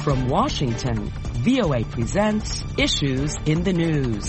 From Washington, VOA presents Issues in the News.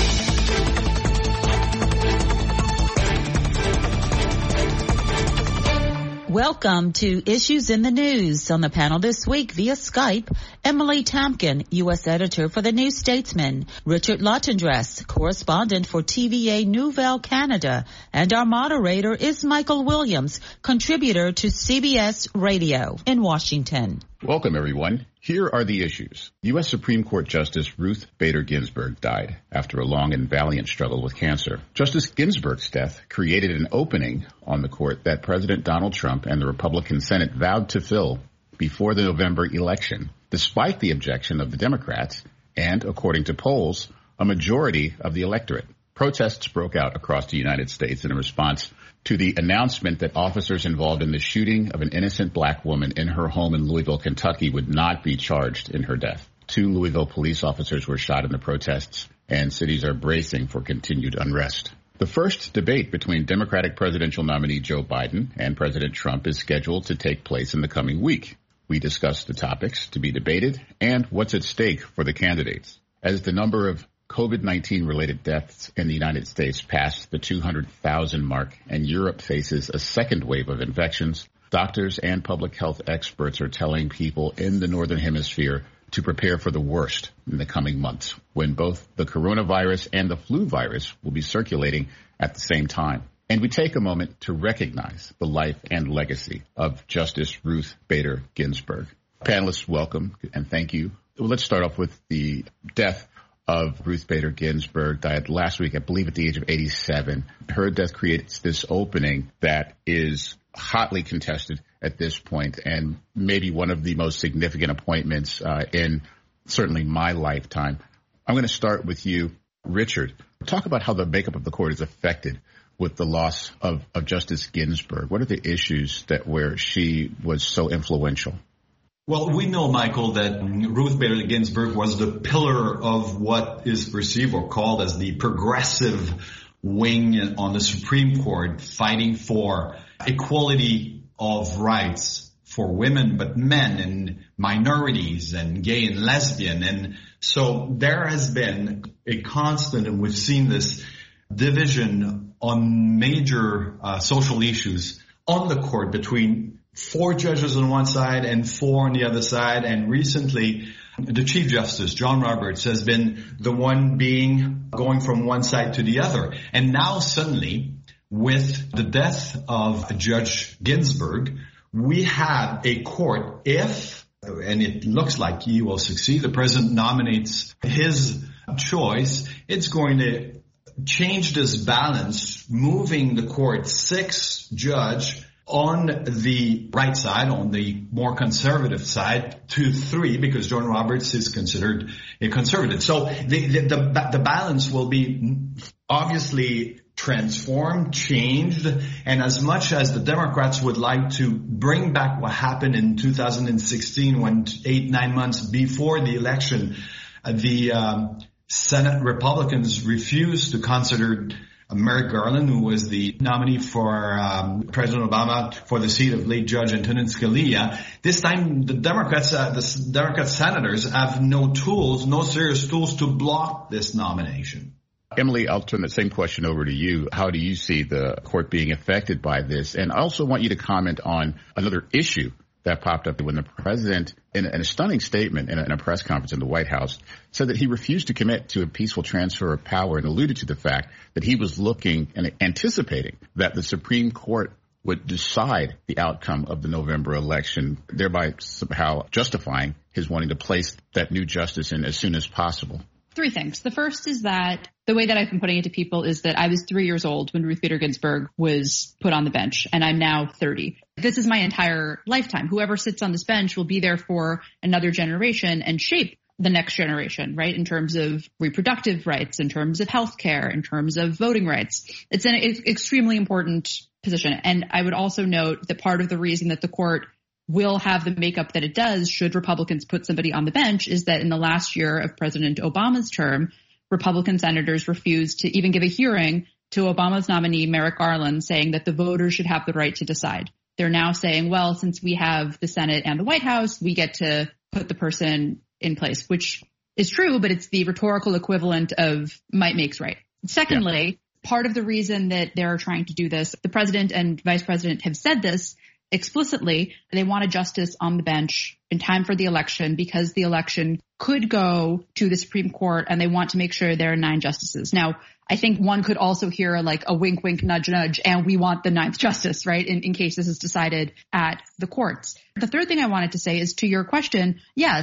Welcome to Issues in the News. On the panel this week via Skype, Emily Tamkin, U.S. editor for The New Statesman, Richard Lottendress, correspondent for TVA Nouvelle Canada, and our moderator is Michael Williams, contributor to CBS Radio in Washington. Welcome, everyone. Here are the issues. U.S. Supreme Court Justice Ruth Bader Ginsburg died after a long and valiant struggle with cancer. Justice Ginsburg's death created an opening on the court that President Donald Trump and the Republican Senate vowed to fill before the November election, despite the objection of the Democrats and, according to polls, a majority of the electorate. Protests broke out across the United States in response to the announcement that officers involved in the shooting of an innocent black woman in her home in Louisville, Kentucky, would not be charged in her death. 2 Louisville police officers were shot in the protests, and cities are bracing for continued unrest. The first debate between Democratic presidential nominee Joe Biden and President Trump is scheduled to take place in the coming week. We discuss the topics to be debated and what's at stake for the candidates. As the number of COVID-19 related deaths in the United States passed the 200,000 mark and Europe faces a second wave of infections, doctors and public health experts are telling people in the Northern Hemisphere to prepare for the worst in the coming months, when both the coronavirus and the flu virus will be circulating at the same time. And we take a moment to recognize the life and legacy of Justice Ruth Bader Ginsburg. Panelists, welcome and thank you. Let's start off with the death of Ruth Bader Ginsburg. Died last week, I believe, at the age of 87. Her death creates this opening that is hotly contested at this point, and maybe one of the most significant appointments in certainly my lifetime. I'm going to start with you, Richard. Talk about how the makeup of the court is affected with the loss of Justice Ginsburg. What are the issues where she was so influential? Well, we know, Michael, that Ruth Bader Ginsburg was the pillar of what is perceived or called as the progressive wing on the Supreme Court, fighting for equality of rights for women, but men and minorities and gay and lesbian. And so there has been a constant, and we've seen this division on major social issues on the court between 4 judges on one side and 4 on the other side. And recently, the Chief Justice, John Roberts, has been the one going from one side to the other. And now suddenly, with the death of Judge Ginsburg, we have a court, and it looks like he will succeed, the president nominates his choice, it's going to change this balance, moving the court 6 judge on the right side, on the more conservative side, to 3, because John Roberts is considered a conservative. So the balance will be obviously transformed, changed, and as much as the Democrats would like to bring back what happened in 2016, when 8-9 months before the election, the Senate Republicans refused to consider Merrick Garland, who was the nominee for President Obama for the seat of late Judge Antonin Scalia. This time, the Democrat senators have no serious tools to block this nomination. Emily, I'll turn the same question over to you. How do you see the court being affected by this? And I also want you to comment on another issue that popped up when the president, in a stunning statement in a press conference in the White House, said that he refused to commit to a peaceful transfer of power and alluded to the fact that he was looking and anticipating that the Supreme Court would decide the outcome of the November election, thereby somehow justifying his wanting to place that new justice in as soon as possible. 3 things. The first is that the way that I've been putting it to people is that I was 3 years old when Ruth Bader Ginsburg was put on the bench, and I'm now 30. This is my entire lifetime. Whoever sits on this bench will be there for another generation and shape the next generation, right? In terms of reproductive rights, in terms of healthcare, in terms of voting rights. It's an extremely important position. And I would also note that part of the reason that the court will have the makeup that it does should Republicans put somebody on the bench is that in the last year of President Obama's term, Republican senators refused to even give a hearing to Obama's nominee, Merrick Garland, saying that the voters should have the right to decide. They're now saying, well, since we have the Senate and the White House, we get to put the person in place, which is true, but it's the rhetorical equivalent of might makes right. Secondly, part of the reason that they're trying to do this, the president and vice president have said this explicitly, they want a justice on the bench in time for the election because the election could go to the Supreme Court and they want to make sure there are 9 justices. Now, I think one could also hear like a wink, wink, nudge, nudge, and we want the 9th justice, right, in case this is decided at the courts. The third thing I wanted to say is to your question,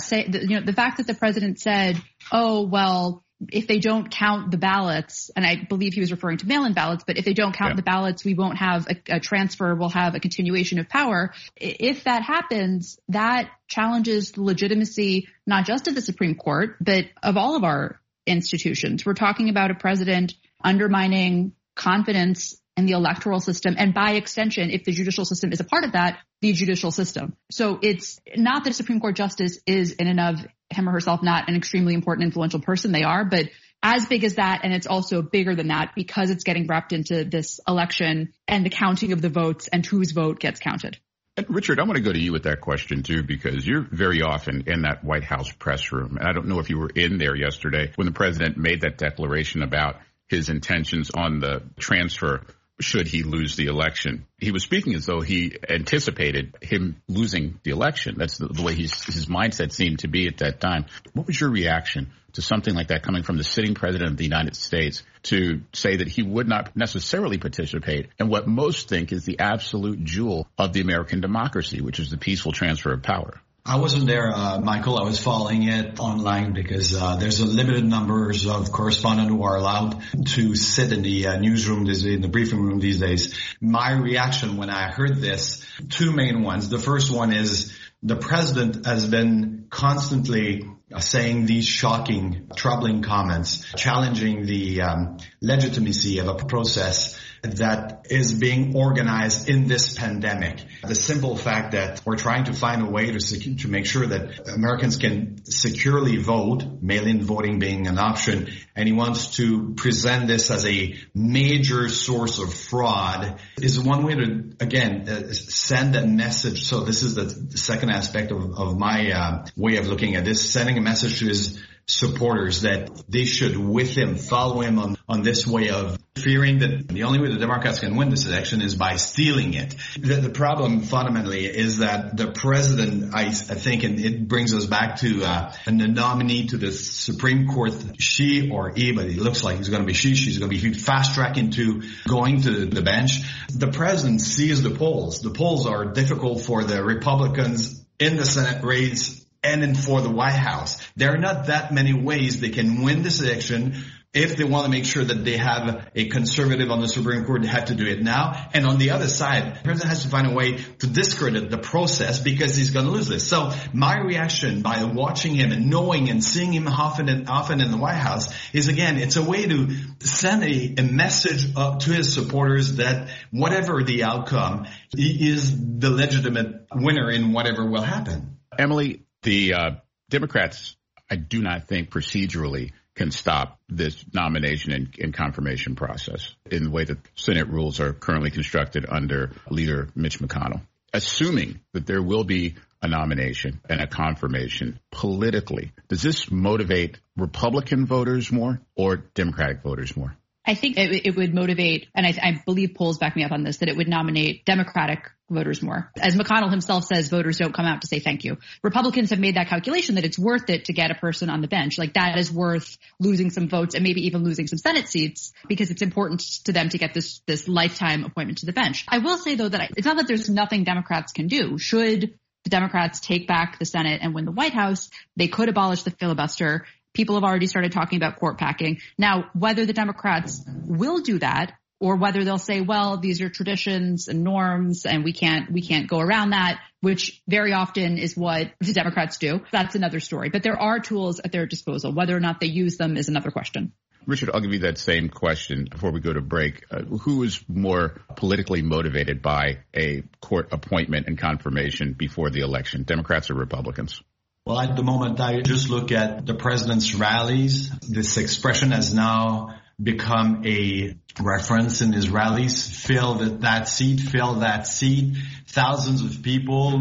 the fact that the president said, oh, well, if they don't count the ballots, and I believe he was referring to mail-in ballots, but if they don't count the ballots, we won't have a transfer, we'll have a continuation of power. If that happens, that challenges the legitimacy, not just of the Supreme Court, but of all of our institutions. We're talking about a president undermining confidence in the electoral system, and by extension, if the judicial system is a part of that, the judicial system. So it's not that a Supreme Court justice is in and of him or herself not an extremely important, influential person. They are, but as big as that, and it's also bigger than that because it's getting wrapped into this election and the counting of the votes and whose vote gets counted. And Richard, I want to go to you with that question, too, because you're very often in that White House press room. And I don't know if you were in there yesterday when the president made that declaration about his intentions on the transfer should he lose the election. He was speaking as though he anticipated him losing the election. That's the way his mindset seemed to be at that time. What was your reaction to something like that coming from the sitting president of the United States to say that he would not necessarily participate in what most think is the absolute jewel of the American democracy, which is the peaceful transfer of power? I wasn't there, Michael. I was following it online because there's a limited numbers of correspondents who are allowed to sit in the newsroom, in the briefing room these days. My reaction when I heard this, 2 main ones. The first one is the president has been constantly saying these shocking, troubling comments, challenging the legitimacy of a process that is being organized in this pandemic. The simple fact that we're trying to find a way to make sure that Americans can securely vote, mail-in voting being an option, and he wants to present this as a major source of fraud, is one way to, again, send a message. So this is the second aspect of my way of looking at this, sending a message to his supporters that they should with him, follow him on this way of fearing that the only way the Democrats can win this election is by stealing it. The problem fundamentally is that the president, I think, and it brings us back to the nominee to the Supreme Court, she or he, but it looks like it's going to be she's going to be fast-tracked into going to the bench. The president sees the polls. The polls are difficult for the Republicans in the Senate race and for the White House. There are not that many ways they can win this election. If they want to make sure that they have a conservative on the Supreme Court, they have to do it now. And on the other side, the president has to find a way to discredit the process because he's going to lose this. So my reaction by watching him and knowing and seeing him often in the White House is, again, it's a way to send a message up to his supporters that whatever the outcome, he is the legitimate winner in whatever will happen. Emily, the Democrats, I do not think procedurally can stop this nomination and confirmation process in the way that Senate rules are currently constructed under Leader Mitch McConnell. Assuming that there will be a nomination and a confirmation politically, does this motivate Republican voters more or Democratic voters more? I think it would motivate, and I believe polls back me up on this, that it would nominate Democratic voters more. As McConnell himself says, voters don't come out to say thank you. Republicans have made that calculation that it's worth it to get a person on the bench. Like that is worth losing some votes and maybe even losing some Senate seats because it's important to them to get this lifetime appointment to the bench. I will say, though, that it's not that there's nothing Democrats can do. Should the Democrats take back the Senate and win the White House, they could abolish the filibuster. People have already started talking about court packing. Now, whether the Democrats will do that or whether they'll say, well, these are traditions and norms and we can't go around that, which very often is what the Democrats do. That's another story. But there are tools at their disposal. Whether or not they use them is another question. Richard, I'll give you that same question before we go to break. Who is more politically motivated by a court appointment and confirmation before the election, Democrats or Republicans? Well, at the moment, I just look at the president's rallies. This expression has now become a reference in his rallies. Fill that seat, thousands of people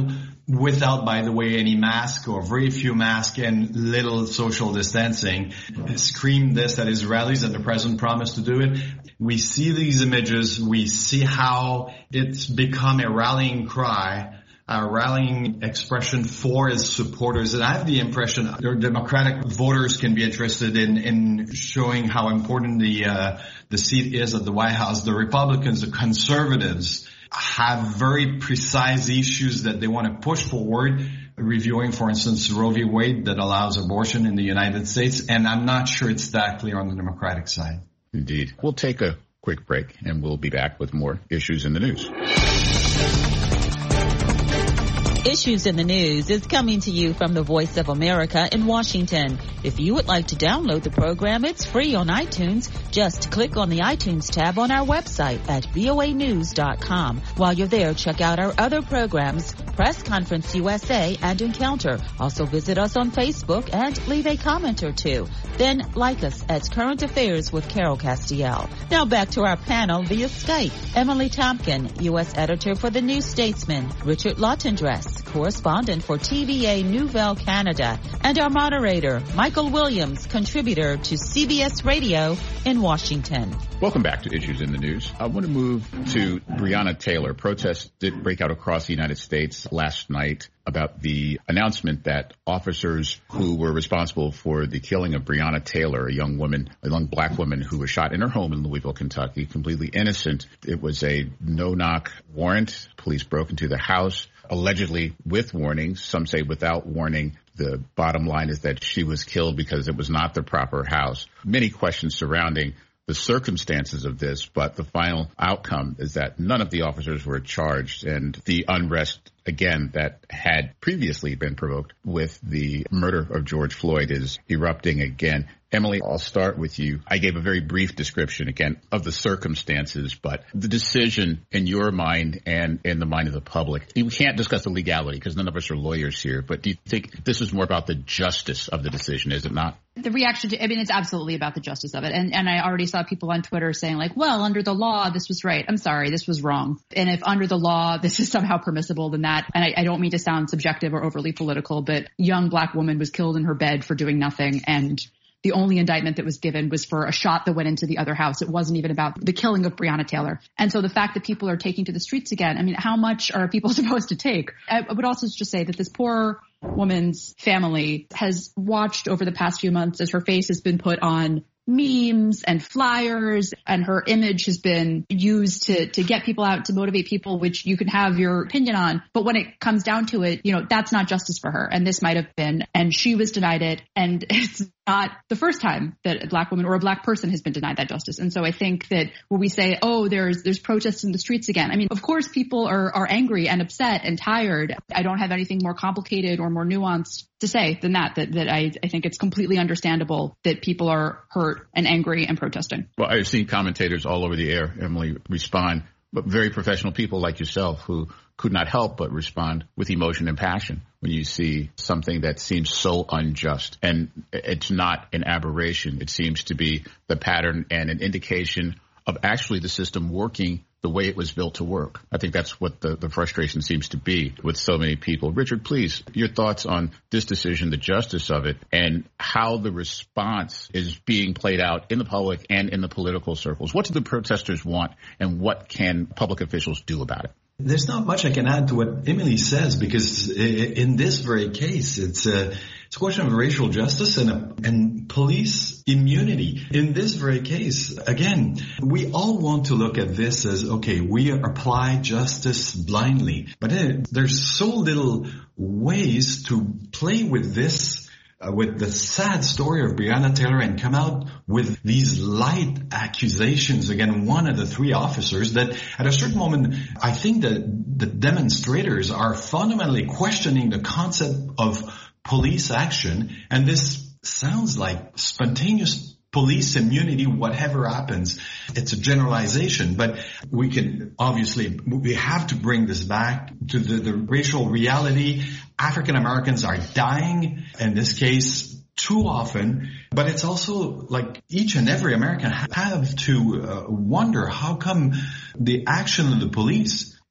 without, by the way, any mask or very few masks and little social distancing, screamed this at his rallies, and the president promised to do it. We see these images. We see how it's become a rallying cry, a rallying expression for his supporters. And I have the impression that Democratic voters can be interested in showing how important the seat is at the White House. The Republicans, the conservatives, have very precise issues that they want to push forward, reviewing, for instance, Roe v. Wade that allows abortion in the United States. And I'm not sure it's that clear on the Democratic side. Indeed. We'll take a quick break, and we'll be back with more Issues in the News. Issues in the News is coming to you from the Voice of America in Washington. If you would like to download the program, it's free on iTunes. Just click on the iTunes tab on our website at voanews.com. While you're there, check out our other programs, Press Conference USA and Encounter. Also visit us on Facebook and leave a comment or two. Then like us at Current Affairs with Carol Castiel. Now back to our panel via Skype. Emily Tompkin, U.S. Editor for The New Statesman. Richard Lottendress, correspondent for TVA Nouvelle Canada. And our moderator, Michael Williams, contributor to CBS Radio in Washington. Welcome back to Issues in the News. I want to move to Breonna Taylor. Protests did break out across the United States last night about the announcement that officers who were responsible for the killing of Breonna Taylor, a young black woman who was shot in her home in Louisville, Kentucky, completely innocent. It was a no-knock warrant. Police broke into the house, allegedly with warnings. Some say without warning. The bottom line is that she was killed because it was not the proper house. Many questions surrounding the circumstances of this, but the final outcome is that none of the officers were charged, and the unrest, again, that had previously been provoked with the murder of George Floyd is erupting again. Emily, I'll start with you. I gave a very brief description, again, of the circumstances, but the decision in your mind and in the mind of the public, we can't discuss the legality because none of us are lawyers here, but do you think this is more about the justice of the decision, is it not? The reaction to, it's absolutely about the justice of it. And I already saw people on Twitter saying like, well, under the law, this was right. I'm sorry, this was wrong. And if under the law, this is somehow permissible, then that, and I don't mean to sound subjective or overly political, but young black woman was killed in her bed for doing nothing. And the only indictment that was given was for a shot that went into the other house. It wasn't even about the killing of Breonna Taylor. And so the fact that people are taking to the streets again, how much are people supposed to take? I would also just say that this poor woman's family has watched over the past few months as her face has been put on memes and flyers, and her image has been used to get people out, to motivate people, which you can have your opinion on. But when it comes down to it, that's not justice for her. And this might have been, and she was denied it. And it's not the first time that a black woman or a black person has been denied that justice. And so I think that when we say, oh, there's protests in the streets again, of course people are angry and upset and tired. I don't have anything more complicated or more nuanced to say than that I think it's completely understandable that people are hurt and angry and protesting. Well, I've seen commentators all over the air, Emily, respond, but very professional people like yourself who could not help but respond with emotion and passion when you see something that seems so unjust. And it's not an aberration. It seems to be the pattern and an indication of actually the system working the way it was built to work. I think that's what the frustration seems to be with so many people. Richard, please, your thoughts on this decision, the justice of it, and how the response is being played out in the public and in the political circles. What do the protesters want, and what can public officials do about it? There's not much I can add to what Emily says, because in this very case, it's a question of racial justice and police immunity. In this very case, again, we all want to look at this as, okay, we apply justice blindly, but there's so little ways to play with this, with the sad story of Breonna Taylor, and come out with these light accusations against one of the three officers, that at a certain moment, I think that the demonstrators are fundamentally questioning the concept of police action. And this sounds like spontaneous police immunity, whatever happens. It's a generalization, but we have to bring this back to the racial reality. African Americans are dying, in this case, too often, but it's also like each and every American have to wonder how come the action of the police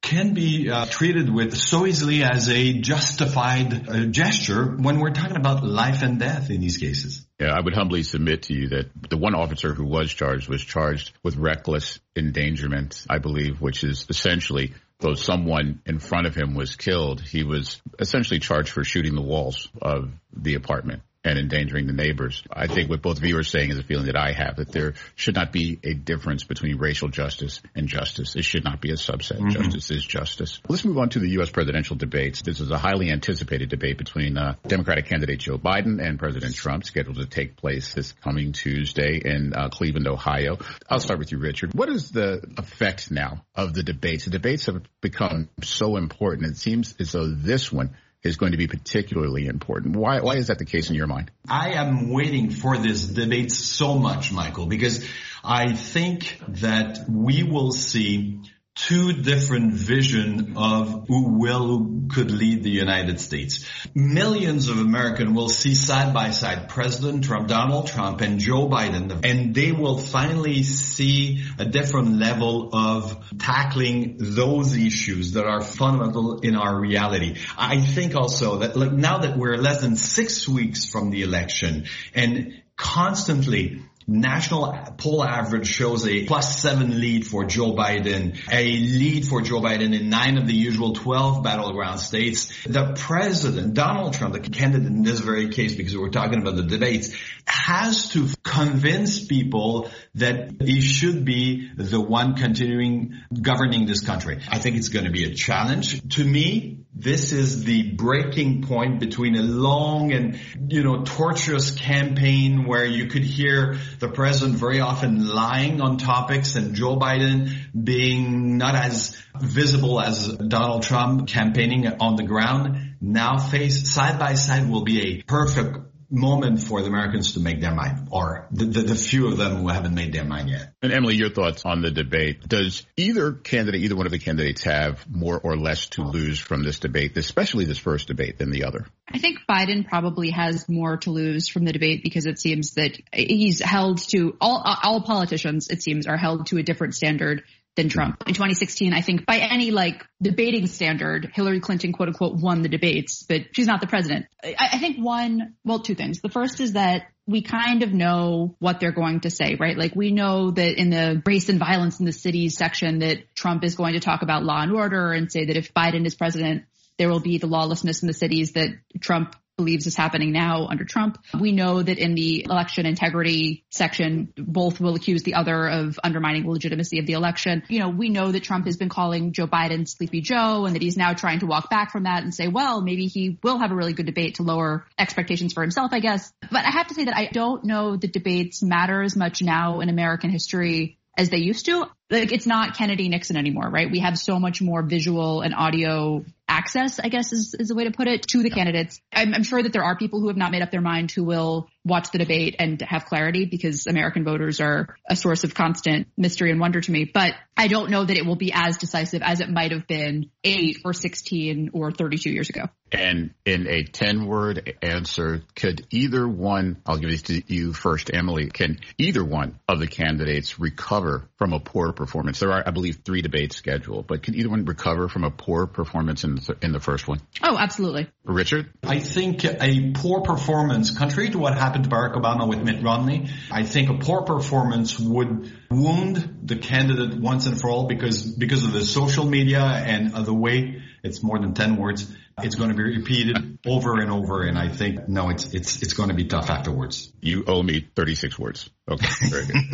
can be treated with so easily as a justified gesture when we're talking about life and death in these cases. Yeah, I would humbly submit to you that the one officer who was charged with reckless endangerment, I believe, which is essentially, though someone in front of him was killed, he was essentially charged for shooting the walls of the apartment and endangering the neighbors. I think what both of you are saying is a feeling that I have, that there should not be a difference between racial justice and justice. It should not be a subset. Mm-hmm. Justice is justice. Let's move on to the U.S. presidential debates. This is a highly anticipated debate between Democratic candidate Joe Biden and President Trump, scheduled to take place this coming Tuesday in Cleveland, Ohio. I'll start with you, Richard. What is the effect now of the debates? The debates have become so important. It seems as though this one is going to be particularly important. Why is that the case in your mind? I am waiting for this debate so much, Michael, because I think that we will see two different visions of who could lead the United States. Millions of Americans will see side by side President Trump, Donald Trump, and Joe Biden, and they will finally see a different level of tackling those issues that are fundamental in our reality. I think also that now that we're less than 6 weeks from the election and constantly national poll average shows a +7 lead for Joe Biden, a lead for Joe Biden in 9 of the usual 12 battleground states. The president, Donald Trump, the candidate in this very case, because we're talking about the debates, has to convince people that he should be the one continuing governing this country. I think it's going to be a challenge. To me, this is the breaking point between a long and, torturous campaign where you could hear the president very often lying on topics and Joe Biden being not as visible as Donald Trump campaigning on the ground. Now face side by side will be a perfect moment for the Americans to make their mind, or the few of them who haven't made their mind yet. And Emily, your thoughts on the debate. Does either one of the candidates have more or less to lose from this debate, especially this first debate, than the other? I think Biden probably has more to lose from the debate because it seems that he's held to, all politicians, it seems, are held to a different standard than Trump. In 2016, I think by any debating standard, Hillary Clinton, quote unquote, won the debates, but she's not the president. I think two things. The first is that we kind of know what they're going to say, right? We know that in the race and violence in the cities section that Trump is going to talk about law and order and say that if Biden is president, there will be the lawlessness in the cities that Trump believes is happening now under Trump. We know that in the election integrity section, both will accuse the other of undermining the legitimacy of the election. We know that Trump has been calling Joe Biden Sleepy Joe and that he's now trying to walk back from that and say, well, maybe he will have a really good debate to lower expectations for himself, I guess. But I have to say that I don't know that debates matter as much now in American history as they used to. It's not Kennedy Nixon anymore, right? We have so much more visual and audio access, I guess is the way to put it, to the candidates. I'm sure that there are people who have not made up their mind who will watch the debate and have clarity, because American voters are a source of constant mystery and wonder to me. But I don't know that it will be as decisive as it might have been 8 or 16 or 32 years ago. And in a 10-word answer, could either one, I'll give it to you first, Emily, can either one of the candidates recover from a poor performance? There are, I believe, 3 debates scheduled, but can either one recover from a poor performance in the first one? Oh, absolutely. Richard? I think a poor performance, contrary to what happened to Barack Obama with Mitt Romney, I think a poor performance would wound the candidate once and for all because of the social media and the way it's more than 10 words. It's going to be repeated over and over, and I think, no, it's going to be tough afterwards. You owe me 36 words. Okay, very good.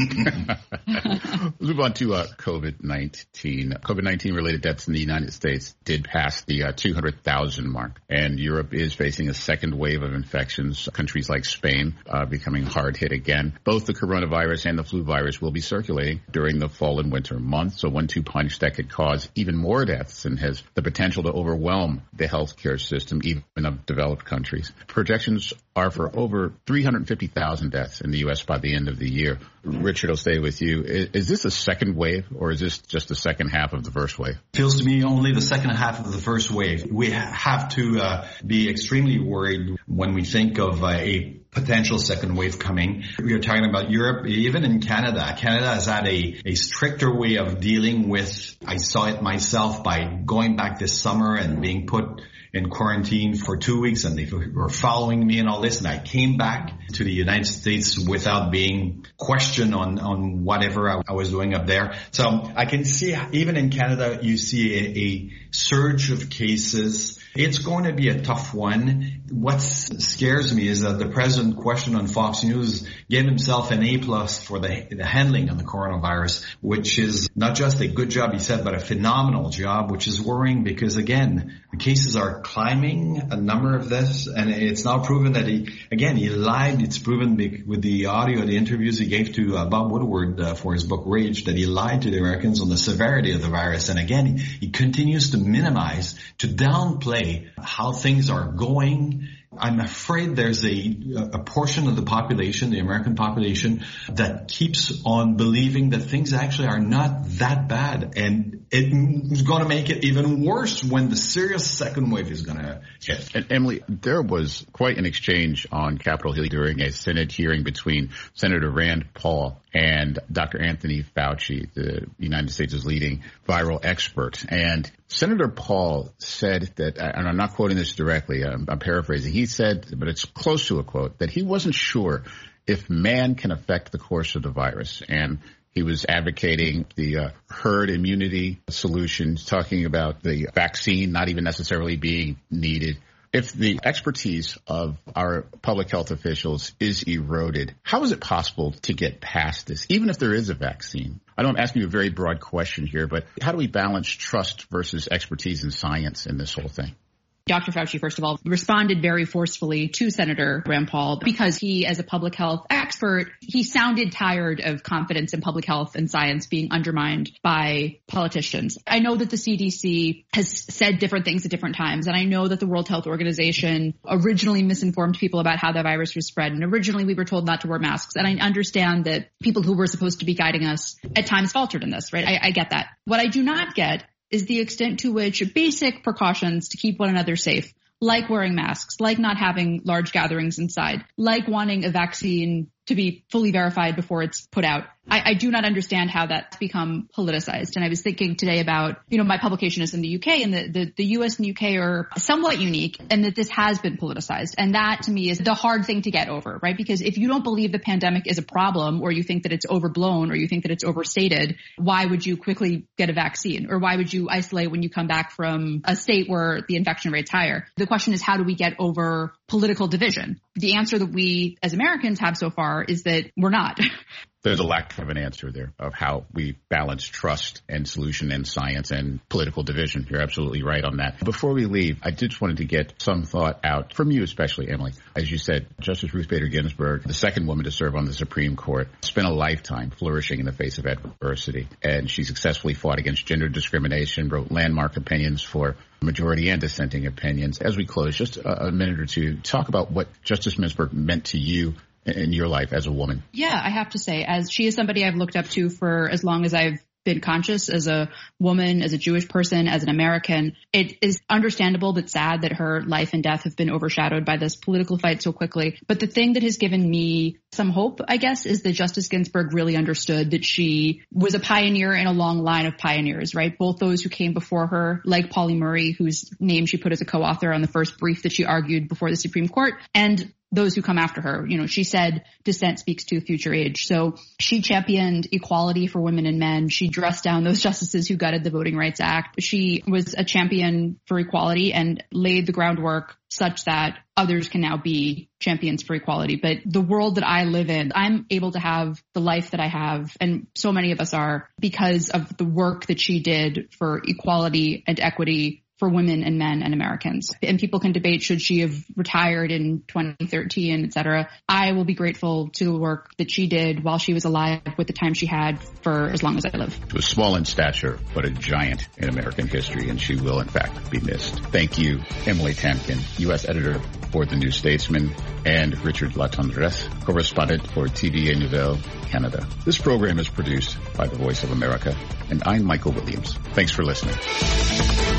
Let's move on to COVID-19. COVID-19 related deaths in the United States did pass the 200,000 mark, and Europe is facing a second wave of infections. Countries like Spain becoming hard hit again. Both the coronavirus and the flu virus will be circulating during the fall and winter months. So 1-2 punch that could cause even more deaths and has the potential to overwhelm the healthcare system, even of developed countries. Projections are for over 350,000 deaths in the U.S. by the end of the year. Richard, I'll stay with you. Is this a second wave, or is this just the second half of the first wave? Feels to me only the second half of the first wave. We have to be extremely worried when we think of a potential second wave coming. We are talking about Europe, even in Canada. Canada has had a stricter way of dealing with, I saw it myself by going back this summer and being put in quarantine for 2 weeks, and they were following me and all this. And I came back to the United States without being questioned on whatever I was doing up there. So I can see even in Canada, you see a surge of cases. It's going to be a tough one. What scares me is that the president, questioned on Fox News, gave himself an A+ for the handling of the coronavirus, which is not just a good job, he said, but a phenomenal job, which is worrying because, again, the cases are climbing, a number of this, and it's now proven that he lied. It's proven with the audio, the interviews he gave to Bob Woodward for his book Rage, that he lied to the Americans on the severity of the virus. And again, he continues to minimize, to downplay how things are going. I'm afraid there's a portion of the population, the American population, that keeps on believing that things actually are not that bad. And it's going to make it even worse when the serious second wave is going to hit. And Emily, there was quite an exchange on Capitol Hill during a Senate hearing between Senator Rand Paul and Dr. Anthony Fauci, the United States' leading viral expert. And Senator Paul said that, and I'm not quoting this directly, I'm paraphrasing, he said, but it's close to a quote, that he wasn't sure if man can affect the course of the virus. And he was advocating the herd immunity solutions, talking about the vaccine not even necessarily being needed. If the expertise of our public health officials is eroded, how is it possible to get past this, even if there is a vaccine? I know I'm asking you a very broad question here, but how do we balance trust versus expertise in science in this whole thing? Dr. Fauci, first of all, responded very forcefully to Senator Rand Paul because he, as a public health expert, he sounded tired of confidence in public health and science being undermined by politicians. I know that the CDC has said different things at different times, and I know that the World Health Organization originally misinformed people about how the virus was spread, and originally we were told not to wear masks. And I understand that people who were supposed to be guiding us at times faltered in this, right? I get that. What I do not get is the extent to which basic precautions to keep one another safe, like wearing masks, like not having large gatherings inside, like wanting a vaccine to be fully verified before it's put out. I do not understand how that's become politicized. And I was thinking today about, my publication is in the UK, and the US and UK are somewhat unique, and that this has been politicized. And that to me is the hard thing to get over, right? Because if you don't believe the pandemic is a problem, or you think that it's overblown, or you think that it's overstated, why would you quickly get a vaccine? Or why would you isolate when you come back from a state where the infection rate's higher? The question is, how do we get over political division? The answer that we as Americans have so far is that we're not. There's a lack of an answer there of how we balance trust and solution and science and political division. You're absolutely right on that. Before we leave, I just wanted to get some thought out from you, especially, Emily. As you said, Justice Ruth Bader Ginsburg, the second woman to serve on the Supreme Court, spent a lifetime flourishing in the face of adversity. And she successfully fought against gender discrimination, wrote landmark opinions for majority and dissenting opinions. As we close, just a minute or two, talk about what Justice Ginsburg meant to you in your life as a woman. Yeah, I have to say, as she is somebody I've looked up to for as long as I've been conscious as a woman, as a Jewish person, as an American. It is understandable but sad that her life and death have been overshadowed by this political fight so quickly. But the thing that has given me some hope, I guess, is that Justice Ginsburg really understood that she was a pioneer in a long line of pioneers, right? Both those who came before her, like Pauli Murray, whose name she put as a co-author on the first brief that she argued before the Supreme Court, and those who come after her. She said dissent speaks to a future age. So she championed equality for women and men. She dressed down those justices who gutted the Voting Rights Act. She was a champion for equality and laid the groundwork such that others can now be champions for equality. But the world that I live in, I'm able to have the life that I have, and so many of us are, because of the work that she did for equality and equity for women and men and Americans. And people can debate, should she have retired in 2013, et cetera. I will be grateful to the work that she did while she was alive with the time she had for as long as I live. She was small in stature, but a giant in American history, and she will, in fact, be missed. Thank you, Emily Tamkin, U.S. editor for The New Statesman, and Richard Latendresse, correspondent for TVA Nouvelle, Canada. This program is produced by The Voice of America, and I'm Michael Williams. Thanks for listening.